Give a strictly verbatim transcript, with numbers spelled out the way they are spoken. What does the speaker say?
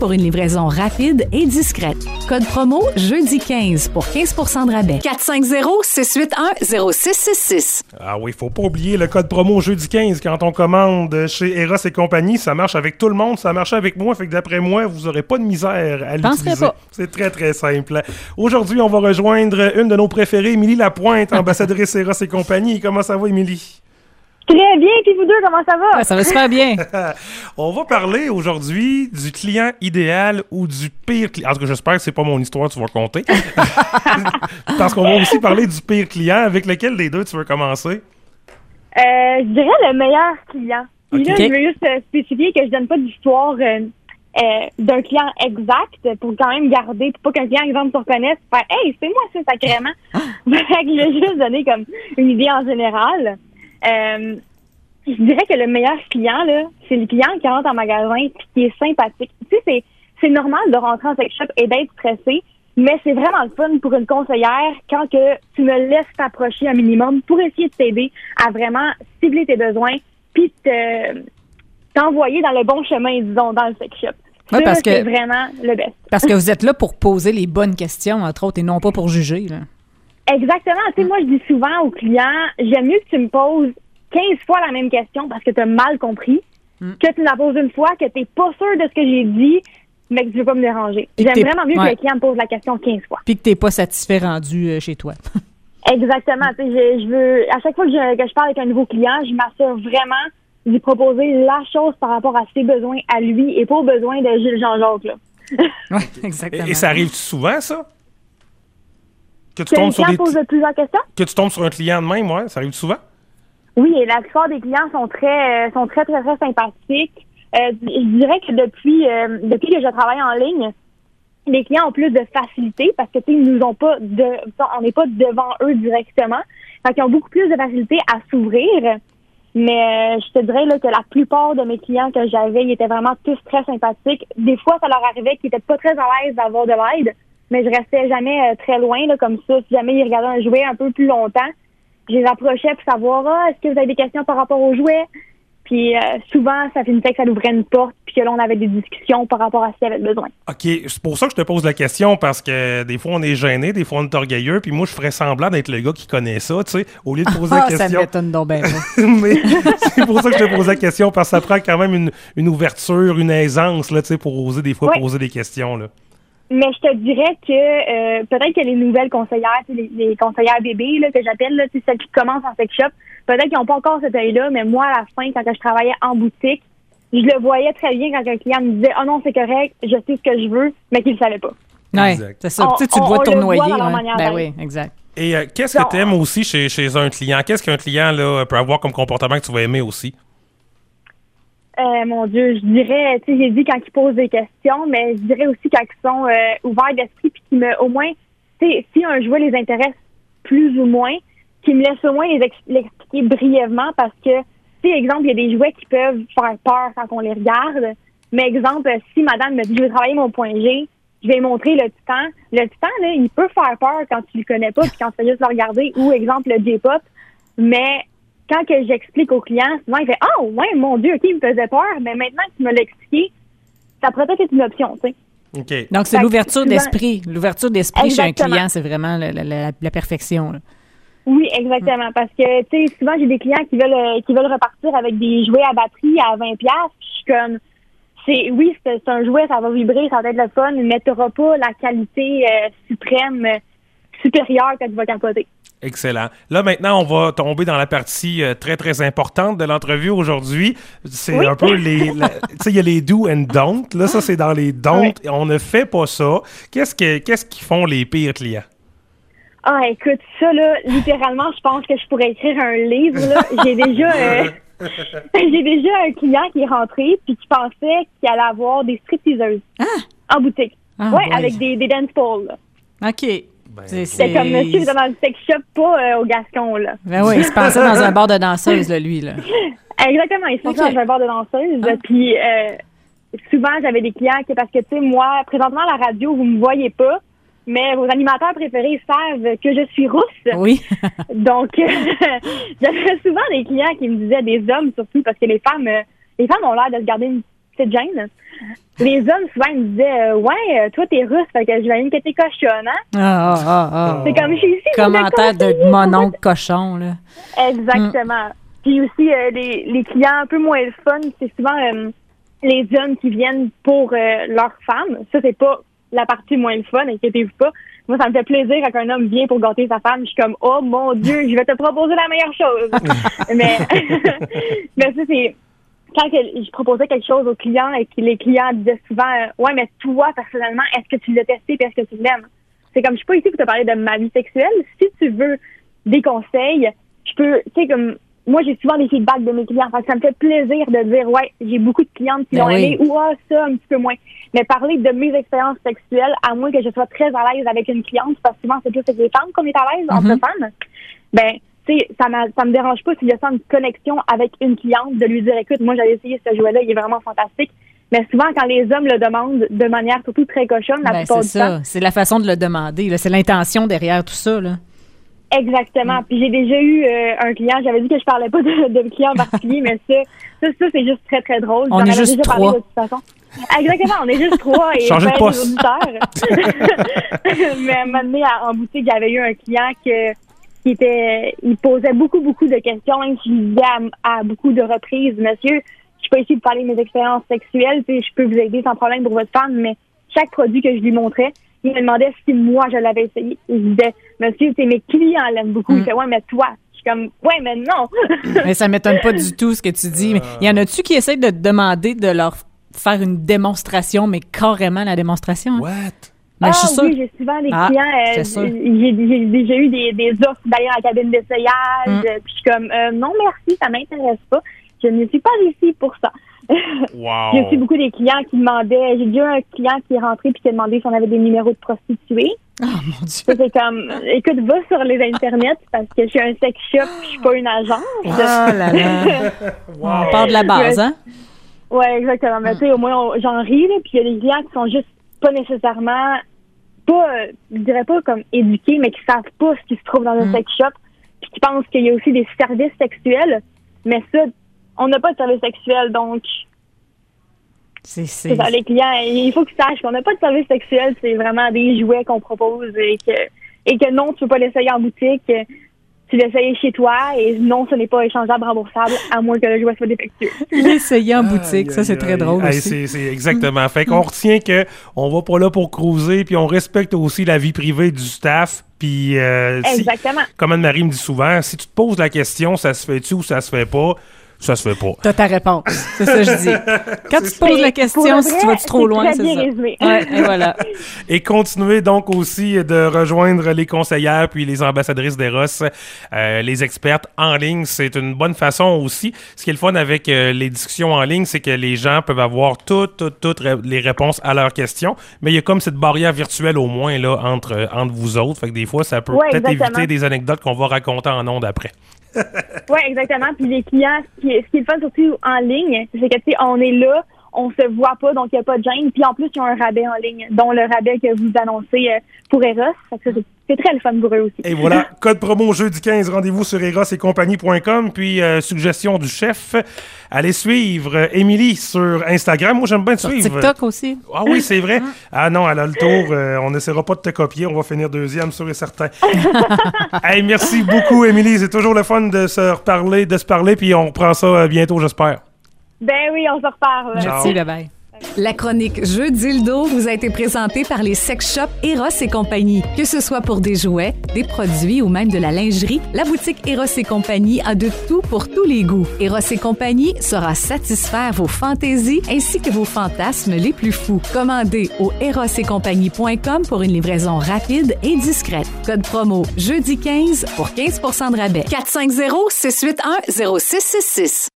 pour une livraison rapide et discrète. Code promo jeudi quinze pour quinze pour cent de rabais. quatre cinq zéro, six huit un, zéro six six six. Ah oui, faut pas oublier le code promo jeudi quinze quand on commande chez Eros et compagnie. Ça marche avec tout le monde, ça marche avec moi. Fait que d'après moi, vous aurez pas de misère à l'utiliser. Pas. C'est très, très simple. Aujourd'hui, on va rejoindre une de nos préférées, Émilie Lapointe, ambassadrice Eros et compagnie. Comment ça va, Émilie? Très bien, puis vous deux, comment ça va? Ouais, ça va super bien. On va parler aujourd'hui du client idéal ou du pire client. En tout cas, j'espère que c'est pas mon histoire que tu vas compter. Parce qu'on va aussi parler du pire client. Avec lequel des deux tu veux commencer? Euh, je dirais le meilleur client. Puis Okay. là, je veux juste euh, spécifier que je donne pas d'histoire euh, euh, d'un client exact pour quand même garder, pour pas qu'un client, exemple, se reconnaisse, faire « Hey, c'est moi ça, sacrément! » Fait que je vais juste donner comme une idée en général. Euh, je dirais que le meilleur client, là, c'est le client qui rentre en magasin et qui est sympathique. Tu sais, c'est, c'est normal de rentrer en sex shop et d'être stressé, mais c'est vraiment le fun pour une conseillère quand que tu me laisses t'approcher un minimum pour essayer de t'aider à vraiment cibler tes besoins puis te, t'envoyer dans le bon chemin, disons, dans le sex shop. Ouais, ça, parce que, c'est vraiment le best. Parce que vous êtes là pour poser les bonnes questions, entre autres, et non pas pour juger, là. Exactement. Tu sais, moi, je dis souvent aux clients, j'aime mieux que tu me poses quinze fois la même question parce que tu as mal compris, mm. que tu me la poses une fois, que tu n'es pas sûr de ce que j'ai dit, mais que tu veux pas me déranger. Puis J'aime vraiment mieux ouais. que le client me pose la question quinze fois. Puis que tu n'es pas satisfait rendu euh, chez toi. Exactement. Tu sais, je, je veux, à chaque fois que je, que je parle avec un nouveau client, je m'assure vraiment de lui proposer la chose par rapport à ses besoins à lui et pas aux besoins de Gilles Jean-Jacques, là. Oui, exactement. Et, et ça arrive souvent, ça? Que tu Que tombes le sur client des... pose plusieurs questions? Que tu tombes sur un client de même, ouais, ça arrive souvent? Oui, et la plupart des clients sont très, euh, sont très, très, très sympathiques. Euh, je dirais que depuis, euh, depuis que je travaille en ligne, les clients ont plus de facilité parce que, tu sais, ils nous ont pas de, on n'est pas devant eux directement. Fait qu'ils ont beaucoup plus de facilité à s'ouvrir. Mais euh, je te dirais là, que la plupart de mes clients que j'avais, ils étaient vraiment tous très sympathiques. Des fois, ça leur arrivait qu'ils étaient pas très à l'aise d'avoir de l'aide, mais je restais jamais euh, très loin, là, comme ça. Si jamais ils regardaient un jouet un peu plus longtemps, je les approchais pour savoir, ah, est-ce que vous avez des questions par rapport au jouet? Puis euh, souvent, ça finissait que ça ouvrait une porte, puis que là, on avait des discussions par rapport à ce qu'il y avait besoin. OK, c'est pour ça que je te pose la question, parce que des fois, on est gêné, des fois, on est orgueilleux, puis moi, je ferais semblant d'être le gars qui connaît ça, tu sais, au lieu de poser ah, la question. Ça m'étonne donc bien. Mais c'est pour ça que je te pose la question, parce que ça prend quand même une, une ouverture, une aisance, là, tu sais, pour oser des fois oui. poser des questions, là. Mais je te dirais que euh, peut-être que les nouvelles conseillères, les, les conseillères bébés là, que j'appelle, là, celles qui commencent en sex shop, peut-être qu'ils n'ont pas encore cet œil-là, mais moi, à la fin, quand je travaillais en boutique, je le voyais très bien quand un client me disait « Oh non, c'est correct, je sais ce que je veux », mais qu'il ne savait pas. Oui, c'est ça. On, tu, sais, tu te vois tournoyer. Ouais. Ben oui, exact. Et euh, qu'est-ce que tu aimes aussi chez, chez un client? Qu'est-ce qu'un client là, peut avoir comme comportement que tu vas aimer aussi? Euh, mon Dieu, je dirais, tu sais, j'ai dit quand ils posent des questions, mais je dirais aussi quand ils sont euh, ouverts d'esprit puis qu'ils me, au moins, tu sais, si un jouet les intéresse plus ou moins, qu'ils me laissent au moins les ex- l'expliquer brièvement parce que, tu sais, exemple, il y a des jouets qui peuvent faire peur quand on les regarde. Mais exemple, si madame me dit, je veux travailler mon point G, je vais montrer le titan. Le titan, là, il peut faire peur quand tu le connais pas puis quand tu fais juste le regarder. Ou exemple, le J-pop. Mais quand que j'explique au client, souvent il fait « Ah, oh, ouais, mon Dieu, OK, il me faisait peur, mais maintenant que tu me l'as expliqué, ça pourrait peut-être être une option, tu sais. » Okay. Donc, c'est fait l'ouverture souvent... d'esprit. L'ouverture d'esprit exactement. Chez un client, c'est vraiment la, la, la, la perfection, là. Oui, exactement. Parce que, tu sais, souvent, j'ai des clients qui veulent qui veulent repartir avec des jouets à batterie à vingt dollars. Je suis comme, c'est oui, c'est, c'est un jouet, ça va vibrer, ça va être le fun, mais tu n'auras pas la qualité euh, suprême, euh, supérieure que tu vas capoter. Excellent. Là, maintenant, on va tomber dans la partie euh, très, très importante de l'entrevue aujourd'hui. C'est oui. un peu les... Tu sais, il y a les do and don't. Là, ça, c'est dans les don't. Oui. On ne fait pas ça. Qu'est-ce que qu'est-ce qu'ils font les pires clients? Ah, écoute, ça, là, littéralement, je pense que je pourrais écrire un livre, là. J'ai déjà... Euh, j'ai déjà un client qui est rentré puis qui pensait qu'il allait avoir des stripteaseuses ah. en boutique. Ah, ouais, boy. Avec des, des dance balls, là. OK. Ben, c'est, c'est comme monsieur qui était dans le sex shop, pas euh, au Gascon, là. Ben oui, il se pensait dans un bar de danseuse, là, lui, là. Exactement, il se pensait okay. dans un bar de danseuse. Ah. Puis euh, souvent, j'avais des clients qui, parce que, tu sais, moi, présentement, à la radio, vous me voyez pas, mais vos animateurs préférés savent que je suis rousse. Oui. Donc, j'avais souvent des clients qui me disaient, des hommes surtout, parce que les femmes, les femmes ont l'air de se garder une petite gêne. Les hommes, souvent, ils me disaient euh, « Ouais, euh, toi, t'es russe, fait que j'imagine que t'es cochonne, hein? » Ah, ah, ah. C'est comme chez ici. Commentaire de mon oncle cochon, là. Exactement. Mm. Puis aussi, euh, les, les clients un peu moins le fun, c'est souvent euh, les hommes qui viennent pour euh, leur femme. Ça, c'est pas la partie moins le fun, inquiétez-vous pas. Moi, ça me fait plaisir quand un homme vient pour gâter sa femme. Je suis comme « Oh, mon Dieu, je vais te proposer la meilleure chose! » Mais, mais ça, c'est... Quand que je proposais quelque chose aux clients et que les clients disaient souvent euh, « Ouais, mais toi, personnellement, est-ce que tu l'as testé et est-ce que tu l'aimes? » C'est comme, je suis pas ici pour te parler de ma vie sexuelle. Si tu veux des conseils, je peux, tu sais, comme, moi, j'ai souvent des feedbacks de mes clients. Fait que ça me fait plaisir de dire « Ouais, j'ai beaucoup de clientes qui ben l'ont oui. aimé ou ah, ça, un petit peu moins. » Mais parler de mes expériences sexuelles, à moins que je sois très à l'aise avec une cliente, parce que souvent, c'est plus avec les femmes qu'on est à l'aise, Mm-hmm. entre femmes, ben, tu sais, ça, ça me dérange pas si je sens une connexion avec une cliente, de lui dire, écoute, moi, j'avais essayé ce jouet-là, il est vraiment fantastique. Mais souvent, quand les hommes le demandent de manière surtout très cochonne, la Ben, plupart c'est du ça. temps. C'est la façon de le demander, là. C'est l'intention derrière tout ça, là. Exactement. Mm. Puis j'ai déjà eu euh, un client, j'avais dit que je parlais pas de, de client en particulier, mais ça, ça, ça, c'est juste très, très drôle. On J'en est avais juste déjà parlé trois. de toute façon. Exactement, on est juste trois et Changez de ben, poste. des auditeurs. Mais à un moment donné, à- en boutique, il y avait eu un client que, qui était, il posait beaucoup, beaucoup de questions, même si je disais à, à beaucoup de reprises, monsieur, je suis pas ici pour parler de mes expériences sexuelles, tu sais, je peux vous aider sans problème pour votre femme, mais chaque produit que je lui montrais, il me demandait si moi je l'avais essayé. Il disait, monsieur, c'est mes clients l'aiment beaucoup. Mm. Il fait, ouais, mais toi. Je suis comme, ouais, mais non. Mais ça m'étonne pas du tout ce que tu dis. Mais y en a-tu qui essayent de te demander de leur faire une démonstration, mais carrément la démonstration? Hein? What? Mais ah je suis sûre. oui, j'ai souvent des Ah, clients, euh, c'est sûr. j'ai, j'ai déjà eu des, des offres d'aller à la cabine d'essayage, Mm. euh, puis je suis comme, euh, non merci, ça m'intéresse pas. Je ne suis pas ici pour ça. Wow. J'ai aussi beaucoup des clients qui demandaient, j'ai déjà eu un client qui est rentré puis qui a demandé si on avait des numéros de prostituées. Oh mon Dieu. Ça, c'est comme, écoute, va sur les internets parce que je suis un sex shop, je suis pas une agence. Oh là là. On part de la base, hein? Ouais, exactement. Mais tu sais, au moins, on- j'en ris, là, puis il y a des clients qui sont juste pas nécessairement, pas, euh, je dirais pas comme éduqués, mais qui savent pas ce qui se trouve dans un Mm. sex shop, puis qui pensent qu'il y a aussi des services sexuels, mais ça, on n'a pas de service sexuel, donc C'est, c'est... c'est ça, les clients, il faut qu'ils sachent qu'on n'a pas de service sexuel, c'est vraiment des jouets qu'on propose et que, et que non, tu peux pas l'essayer en boutique, tu l'essayes chez toi et non, ce n'est pas échangeable, remboursable, à moins que le jouet soit défectueux. L'essayer en boutique, ça, Aïe, c'est aïe, très aïe. drôle Hey, aussi. c'est, c'est exactement. Fait qu'on retient que on va pas là pour cruiser, puis on respecte aussi la vie privée du staff. Puis, euh, si, Exactement. comme Anne-Marie me dit souvent, si tu te poses la question, ça se fait-tu ou ça se fait pas, ça se fait pas. T'as ta réponse. C'est ça que je dis. Quand tu te poses la question, Pour le si vrai, tu vas-tu trop c'est loin, très c'est bien ça. résumé. Ouais, et voilà. Et continuez donc aussi de rejoindre les conseillères puis les ambassadrices d'Eros, euh, les expertes en ligne. C'est une bonne façon aussi. Ce qui est le fun avec euh, les discussions en ligne, c'est que les gens peuvent avoir toutes, toutes, toutes ré- les réponses à leurs questions. Mais il y a comme cette barrière virtuelle au moins là entre, euh, entre vous autres. Fait que des fois, ça peut Ouais, peut-être exactement. éviter des anecdotes qu'on va raconter en ondes après. Oui, exactement. Puis les clients, ce qui est, ce qui est le fun surtout en ligne, c'est que, tu sais, on est là, on se voit pas, donc il n'y a pas de gêne. Puis en plus, il y a un rabais en ligne, dont le rabais que vous annoncez euh, pour Eros. Fait que ça, c'est, c'est très le fun pour eux aussi. Et voilà, code promo jeudi quinze, rendez-vous sur eros et compagnie point com. Puis, euh, suggestion du chef, allez suivre euh, Émilie sur Instagram. Moi, j'aime bien te Sur suivre. TikTok aussi. Ah oui, c'est vrai. Ah non, elle a le tour. Euh, on n'essaiera pas de te copier. On va finir deuxième, sûr et certain. Hey, merci beaucoup, Émilie. C'est toujours le fun de se reparler, de se parler. Puis on reprend ça euh, bientôt, j'espère. Ben oui, on se reparle. Merci, bye bye. La chronique Jeux dildo vous a été présentée par les sex shops Eros et compagnie. Que ce soit pour des jouets, des produits ou même de la lingerie, la boutique Eros et compagnie a de tout pour tous les goûts. Eros et compagnie saura satisfaire vos fantaisies ainsi que vos fantasmes les plus fous. Commandez au eros et compagnie point com pour une livraison rapide et discrète. Code promo jeudi quinze pour quinze pour cent de rabais. quatre cinq zéro, six huit un, zéro six six six.